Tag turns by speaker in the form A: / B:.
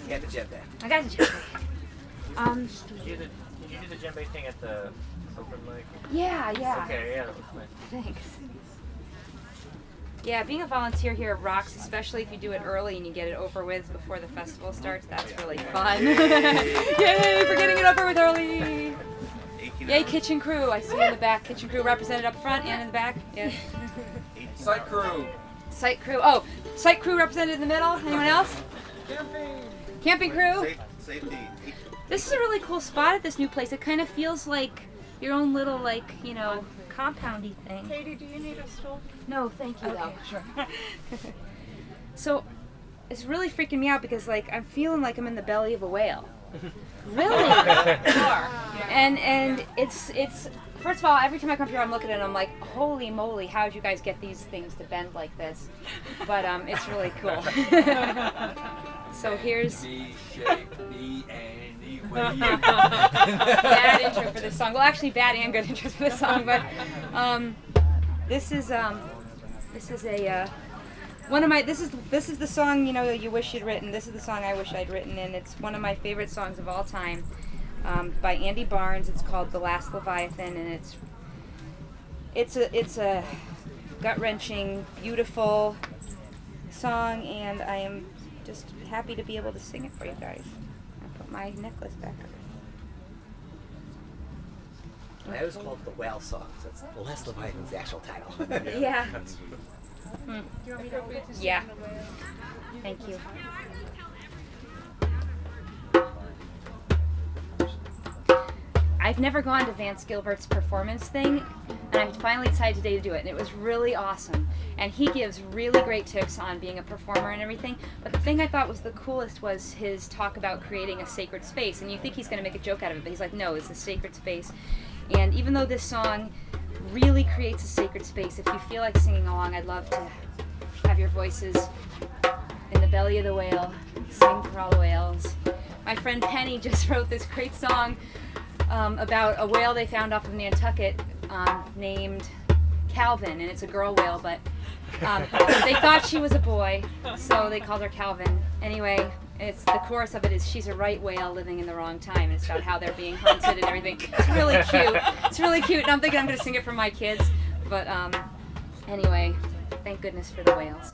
A: Yeah, the djembe.
B: I got the djembe.
C: Did you do the djembe thing at the open mic?
B: Yeah.
C: Okay, yeah, that was nice.
B: Thanks. Yeah, being a volunteer here rocks, especially if you do it early and you get it over with before the festival starts. That's really fun. Yay, for getting it over with early. Yay, kitchen crew. I see you in the back. Kitchen crew represented up front and in the back. Yeah.
A: Site crew.
B: Site crew. Oh, site crew represented in the middle. Anyone else? Camping crew.
A: Safety.
B: This is a really cool spot at this new place. It kind of feels like your own little, compoundy thing.
D: Katie, do you need a stool?
B: No, thank you,
D: Okay,
B: though.
D: sure.
B: So, it's really freaking me out because, I'm feeling like I'm in the belly of a whale. Really? And it's first of all, every time I come here, I'm looking at it, I'm like, holy moly, how'd you guys get these things to bend like this? But it's really cool. So here's bad intro for this song. Well, actually, bad and good intro for this song. But this is a one of my. This is the song you wish you'd written. This is the song I wish I'd written, and it's one of my favorite songs of all time. By Andy Barnes. It's called "The Last Leviathan," and it's a gut-wrenching, beautiful song, and I am just happy to be able to sing it for you guys. I'll put my necklace back up.
A: That was called the Whale Song. So it's The Last Leviathan's the actual title.
B: Yeah.
D: Do you want me to wait to sing
B: Yeah.
D: the whale?
B: Thank you. I've never gone to Vance Gilbert's performance thing, and I finally decided today to do it, and it was really awesome. And he gives really great tips on being a performer and everything, but the thing I thought was the coolest was his talk about creating a sacred space, and you think he's going to make a joke out of it, but he's like, no, it's a sacred space. And even though this song really creates a sacred space, if you feel like singing along, I'd love to have your voices in the belly of the whale, sing for all the whales. My friend Penny just wrote this great song about a whale they found off of Nantucket named Calvin, and it's a girl whale, but they thought she was a boy, so they called her Calvin. Anyway, the chorus of it is, she's a right whale living in the wrong time, and it's about how they're being hunted and everything. It's really cute. It's really cute, and I'm thinking I'm going to sing it for my kids, but anyway, thank goodness for the whales.